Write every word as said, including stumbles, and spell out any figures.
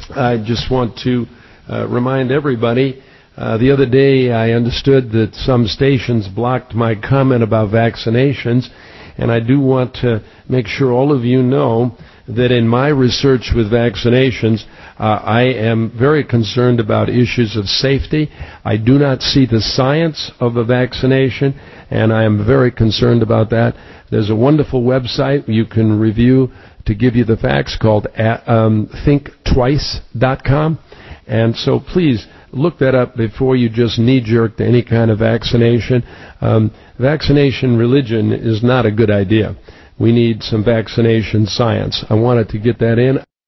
I just want to uh, remind everybody, uh, the other day I understood that some stations blocked my comment about vaccinations, and I do want to make sure all of you know that in my research with vaccinations, uh, I am very concerned about issues of safety. I do not see the science of a vaccination, and I am very concerned about that. There's a wonderful website you can review to give you the facts called um, think twice dot com. And so please look that up before you just knee-jerk to any kind of vaccination. Um, vaccination religion is not a good idea. We need some vaccination science. I wanted to get that in.